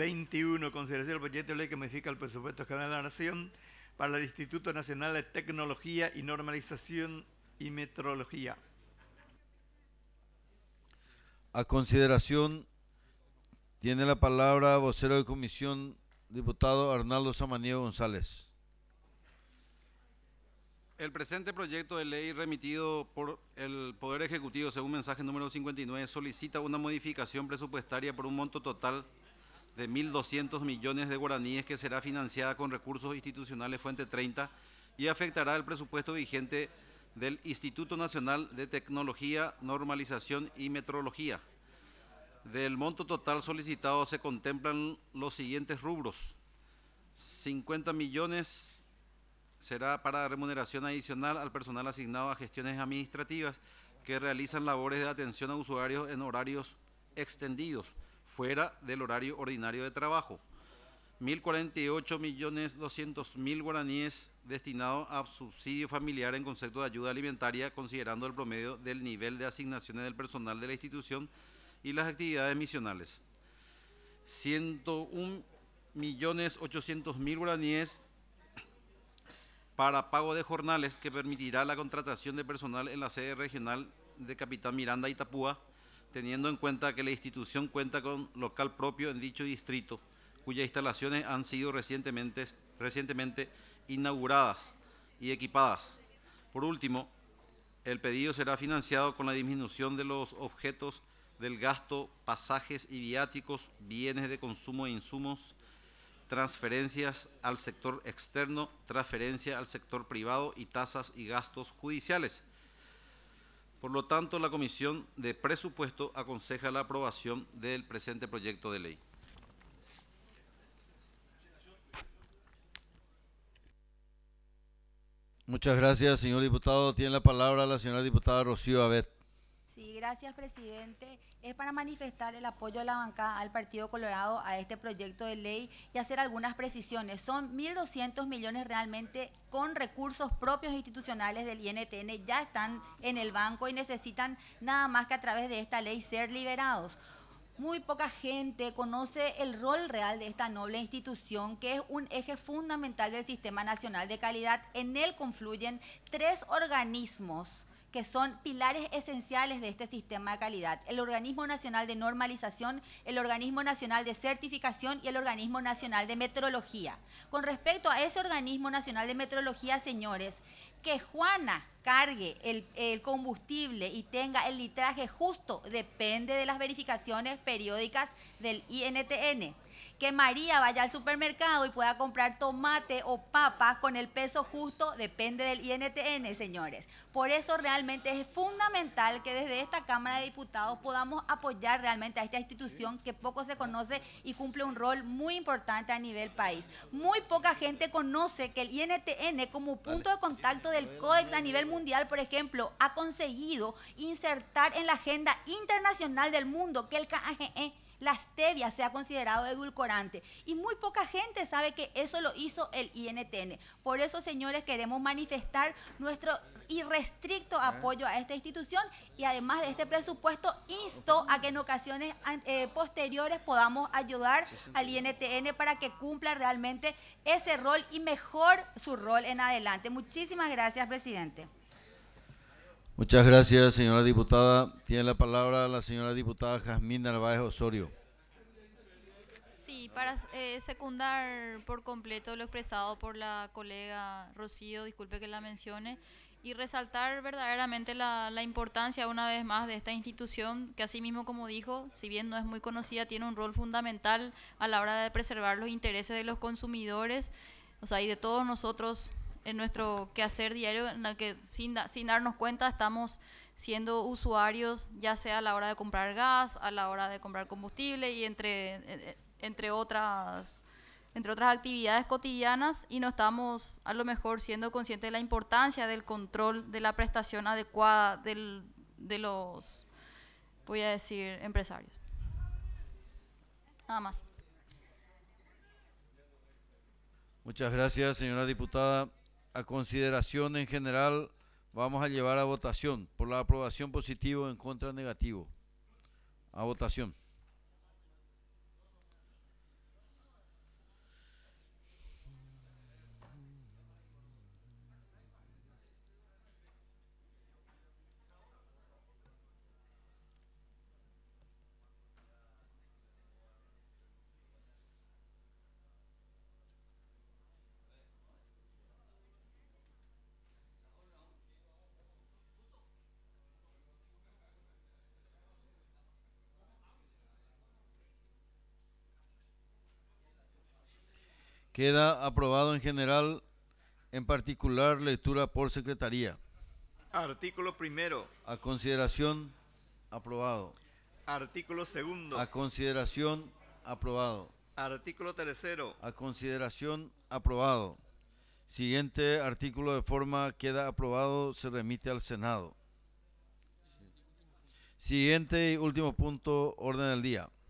21. Consideración del proyecto de ley que modifica el presupuesto general de la Nación para el Instituto Nacional de Tecnología y Normalización y Metrología. A consideración, tiene la palabra vocero de comisión, diputado Arnaldo Samaniego González. El presente proyecto de ley remitido por el Poder Ejecutivo según mensaje número 59 solicita una modificación presupuestaria por un monto total de 1.200 millones de guaraníes que será financiada con recursos institucionales Fuente 30 y afectará el presupuesto vigente del Instituto Nacional de Tecnología, Normalización y Metrología. Del monto total solicitado se contemplan los siguientes rubros: 50 millones será para remuneración adicional al personal asignado a gestiones administrativas que realizan labores de atención a usuarios en horarios extendidos, fuera del horario ordinario de trabajo. 1.048.200.000 guaraníes destinados a subsidio familiar en concepto de ayuda alimentaria, considerando el promedio del nivel de asignaciones del personal de la institución y las actividades misionales. 101.800.000 guaraníes para pago de jornales que permitirá la contratación de personal en la sede regional de Capitán Miranda y Itapúa, teniendo en cuenta que la institución cuenta con local propio en dicho distrito, cuyas instalaciones han sido recientemente inauguradas y equipadas. Por último, el pedido será financiado con la disminución de los objetos del gasto, pasajes y viáticos, bienes de consumo e insumos, transferencias al sector externo, transferencia al sector privado y tasas y gastos judiciales. Por lo tanto, la Comisión de Presupuesto aconseja la aprobación del presente proyecto de ley. Muchas gracias, señor diputado. Tiene la palabra la señora diputada Rocío Abet. Sí, gracias, presidente. Es para manifestar el apoyo de la bancada al Partido Colorado a este proyecto de ley y hacer algunas precisiones. Son 1.200 millones realmente con recursos propios institucionales del INTN, ya están en el banco y necesitan nada más que a través de esta ley ser liberados. Muy poca gente conoce el rol real de esta noble institución, que es un eje fundamental del Sistema Nacional de Calidad. En él confluyen 3 organismos que son pilares esenciales de este sistema de calidad: el Organismo Nacional de Normalización, el Organismo Nacional de Certificación y el Organismo Nacional de Metrología. Con respecto a ese Organismo Nacional de Metrología, señores, que Juana cargue el combustible y tenga el litraje justo depende de las verificaciones periódicas del INTN. Que María vaya al supermercado y pueda comprar tomate o papa con el peso justo depende del INTN, señores. Por eso realmente es fundamental que desde esta Cámara de Diputados podamos apoyar realmente a esta institución que poco se conoce y cumple un rol muy importante a nivel país. Muy poca gente conoce que el INTN, como punto de contacto del Códex a nivel mundial, por ejemplo, ha conseguido insertar en la agenda internacional del mundo que el KGE, la stevia, sea considerado edulcorante. Y muy poca gente sabe que eso lo hizo el INTN. Por eso, señores, queremos manifestar nuestro irrestricto apoyo a esta institución y además de este presupuesto, insto a que en ocasiones posteriores podamos ayudar al INTN para que cumpla realmente ese rol y mejor su rol en adelante. Muchísimas gracias, presidente. Muchas gracias, señora diputada. Tiene la palabra la señora diputada Jazmín Narváez Osorio. Sí, para secundar por completo lo expresado por la colega Rocío, disculpe que la mencione, y resaltar verdaderamente la importancia una vez más de esta institución que, así mismo como dijo, si bien no es muy conocida, tiene un rol fundamental a la hora de preservar los intereses de los consumidores, o sea, y de todos nosotros en nuestro quehacer diario, en la que sin darnos cuenta estamos siendo usuarios, ya sea a la hora de comprar gas, a la hora de comprar combustible y entre otras actividades cotidianas, y no estamos a lo mejor siendo conscientes de la importancia del control de la prestación adecuada de los, voy a decir, empresarios. Nada más. Muchas gracias, señora diputada. A consideración en general, vamos a llevar a votación por la aprobación positivo, en contra negativo. A votación. Queda aprobado en general, en particular lectura por secretaría. Artículo primero. A consideración, aprobado. Artículo segundo. A consideración, aprobado. Artículo tercero. A consideración, aprobado. Siguiente artículo de forma queda aprobado, se remite al Senado. Siguiente y último punto, orden del día.